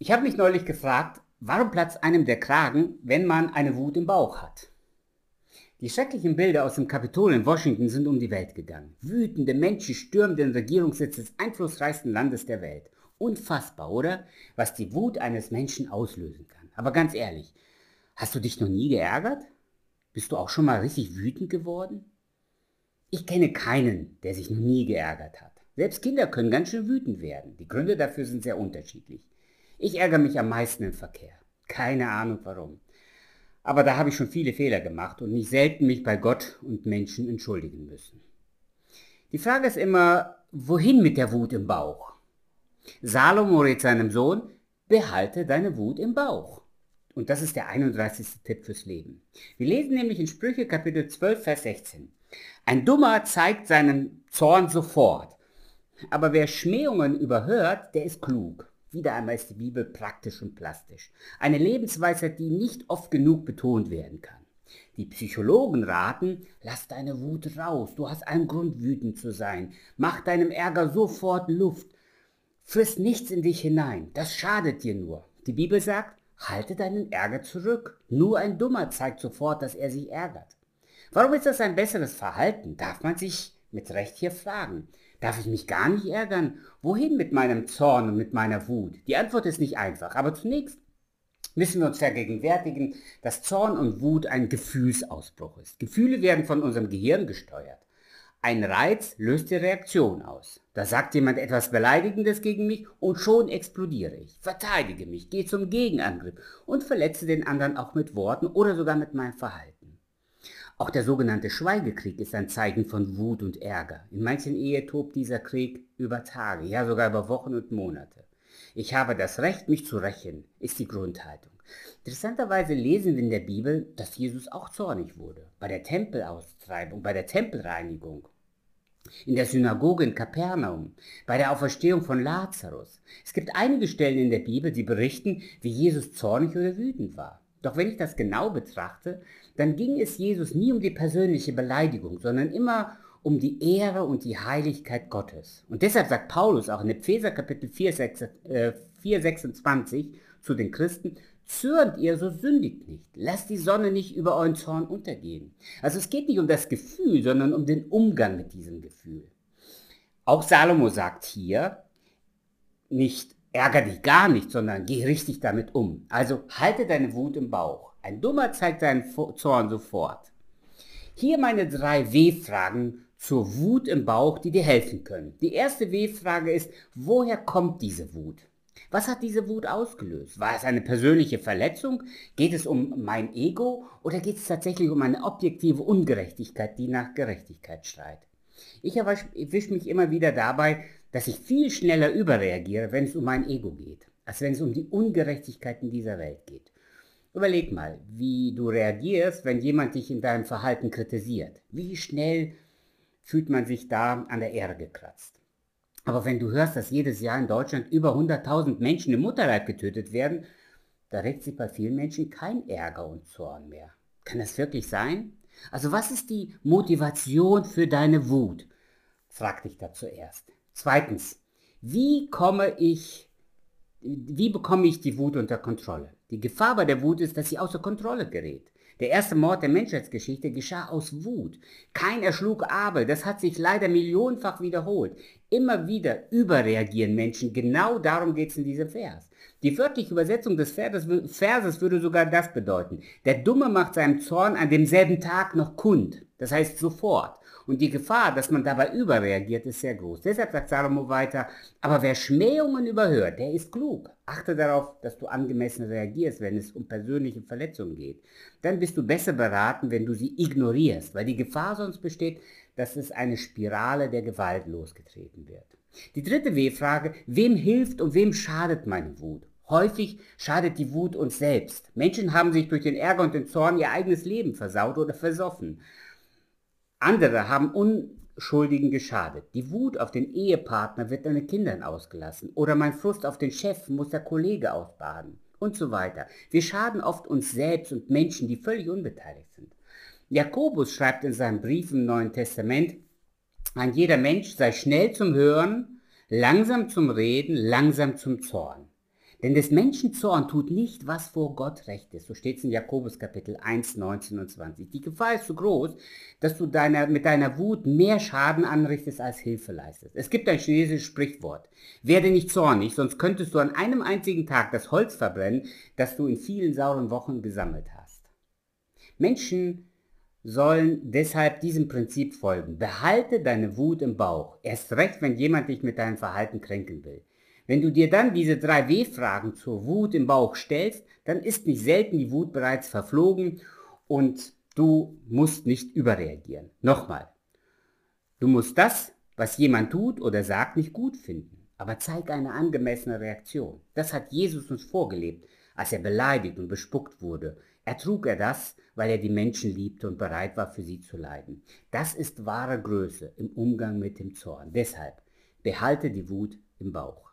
Ich habe mich neulich gefragt, warum platzt einem der Kragen, wenn man eine Wut im Bauch hat? Die schrecklichen Bilder aus dem Kapitol in Washington sind um die Welt gegangen. Wütende Menschen stürmen den Regierungssitz des einflussreichsten Landes der Welt. Unfassbar, oder? Was die Wut eines Menschen auslösen kann. Aber ganz ehrlich, hast du dich noch nie geärgert? Bist du auch schon mal richtig wütend geworden? Ich kenne keinen, der sich noch nie geärgert hat. Selbst Kinder können ganz schön wütend werden. Die Gründe dafür sind sehr unterschiedlich. Ich ärgere mich am meisten im Verkehr. Keine Ahnung warum. Aber da habe ich schon viele Fehler gemacht und nicht selten mich bei Gott und Menschen entschuldigen müssen. Die Frage ist immer, wohin mit der Wut im Bauch? Salomo rät seinem Sohn, behalte deine Wut im Bauch. Und das ist der 31. Tipp fürs Leben. Wir lesen nämlich in Sprüche Kapitel 12, Vers 16. Ein Dummer zeigt seinen Zorn sofort, aber wer Schmähungen überhört, der ist klug. Wieder einmal ist die Bibel praktisch und plastisch. Eine Lebensweisheit, die nicht oft genug betont werden kann. Die Psychologen raten, lass deine Wut raus, du hast einen Grund wütend zu sein. Mach deinem Ärger sofort Luft. Friss nichts in dich hinein, das schadet dir nur. Die Bibel sagt, halte deinen Ärger zurück. Nur ein Dummer zeigt sofort, dass er sich ärgert. Warum ist das ein besseres Verhalten? Darf man sich mit Recht hier fragen. Darf ich mich gar nicht ärgern? Wohin mit meinem Zorn und mit meiner Wut? Die Antwort ist nicht einfach, aber zunächst müssen wir uns vergegenwärtigen, dass Zorn und Wut ein Gefühlsausbruch ist. Gefühle werden von unserem Gehirn gesteuert. Ein Reiz löst die Reaktion aus. Da sagt jemand etwas Beleidigendes gegen mich und schon explodiere ich, verteidige mich, gehe zum Gegenangriff und verletze den anderen auch mit Worten oder sogar mit meinem Verhalten. Auch der sogenannte Schweigekrieg ist ein Zeichen von Wut und Ärger. In manchen Ehen tobt dieser Krieg über Tage, ja sogar über Wochen und Monate. Ich habe das Recht, mich zu rächen, ist die Grundhaltung. Interessanterweise lesen wir in der Bibel, dass Jesus auch zornig wurde. Bei der Tempelaustreibung, bei der Tempelreinigung, in der Synagoge in Kapernaum, bei der Auferstehung von Lazarus. Es gibt einige Stellen in der Bibel, die berichten, wie Jesus zornig oder wütend war. Doch wenn ich das genau betrachte, dann ging es Jesus nie um die persönliche Beleidigung, sondern immer um die Ehre und die Heiligkeit Gottes. Und deshalb sagt Paulus auch in Epheser Kapitel 4, 26 zu den Christen, zürnt ihr, so sündigt nicht. Lasst die Sonne nicht über euren Zorn untergehen. Also es geht nicht um das Gefühl, sondern um den Umgang mit diesem Gefühl. Auch Salomo sagt hier, nicht ärger dich gar nicht, sondern geh richtig damit um. Also halte deine Wut im Bauch. Ein Dummer zeigt seinen Zorn sofort. Hier meine 3 W-Fragen zur Wut im Bauch, die dir helfen können. Die erste W-Frage ist, woher kommt diese Wut? Was hat diese Wut ausgelöst? War es eine persönliche Verletzung? Geht es um mein Ego? Oder geht es tatsächlich um eine objektive Ungerechtigkeit, die nach Gerechtigkeit schreit? Ich erwische mich immer wieder dabei, dass ich viel schneller überreagiere, wenn es um mein Ego geht, als wenn es um die Ungerechtigkeiten dieser Welt geht. Überleg mal, wie du reagierst, wenn jemand dich in deinem Verhalten kritisiert. Wie schnell fühlt man sich da an der Ehre gekratzt? Aber wenn du hörst, dass jedes Jahr in Deutschland über 100.000 Menschen im Mutterleib getötet werden, da regt sich bei vielen Menschen kein Ärger und Zorn mehr. Kann das wirklich sein? Also was ist die Motivation für deine Wut? Frag dich da zuerst. Zweitens, wie bekomme ich die Wut unter Kontrolle? Die Gefahr bei der Wut ist, dass sie außer Kontrolle gerät. Der erste Mord der Menschheitsgeschichte geschah aus Wut. Kain erschlug Abel, das hat sich leider millionenfach wiederholt. Immer wieder überreagieren Menschen, genau darum geht es in diesem Vers. Die wörtliche Übersetzung des Verses würde sogar das bedeuten. Der Dumme macht seinen Zorn an demselben Tag noch kund, das heißt sofort. Und die Gefahr, dass man dabei überreagiert, ist sehr groß. Deshalb sagt Salomo weiter, aber wer Schmähungen überhört, der ist klug. Achte darauf, dass du angemessen reagierst, wenn es um persönliche Verletzungen geht. Dann bist du besser beraten, wenn du sie ignorierst, weil die Gefahr sonst besteht, dass es eine Spirale der Gewalt losgetreten wird. Die dritte W-Frage, wem hilft und wem schadet meine Wut? Häufig schadet die Wut uns selbst. Menschen haben sich durch den Ärger und den Zorn ihr eigenes Leben versaut oder versoffen. Andere haben Unschuldigen geschadet. Die Wut auf den Ehepartner wird an den Kindern ausgelassen. Oder mein Frust auf den Chef muss der Kollege ausbaden. Und so weiter. Wir schaden oft uns selbst und Menschen, die völlig unbeteiligt sind. Jakobus schreibt in seinem Brief im Neuen Testament, ein jeder Mensch sei schnell zum Hören, langsam zum Reden, langsam zum Zorn. Denn des Menschen Zorn tut nicht, was vor Gott recht ist. So steht es in Jakobus Kapitel 1, 19 und 20. Die Gefahr ist so groß, dass du mit deiner Wut mehr Schaden anrichtest, als Hilfe leistest. Es gibt ein chinesisches Sprichwort: Werde nicht zornig, sonst könntest du an einem einzigen Tag das Holz verbrennen, das du in vielen sauren Wochen gesammelt hast. Menschen sollen deshalb diesem Prinzip folgen. Behalte deine Wut im Bauch. Erst recht, wenn jemand dich mit deinem Verhalten kränken will. Wenn du dir dann diese 3 W-Fragen zur Wut im Bauch stellst, dann ist nicht selten die Wut bereits verflogen und du musst nicht überreagieren. Nochmal, du musst das, was jemand tut oder sagt, nicht gut finden, aber zeig eine angemessene Reaktion. Das hat Jesus uns vorgelebt, als er beleidigt und bespuckt wurde. Ertrug er das, weil er die Menschen liebte und bereit war, für sie zu leiden. Das ist wahre Größe im Umgang mit dem Zorn. Deshalb behalte die Wut im Bauch.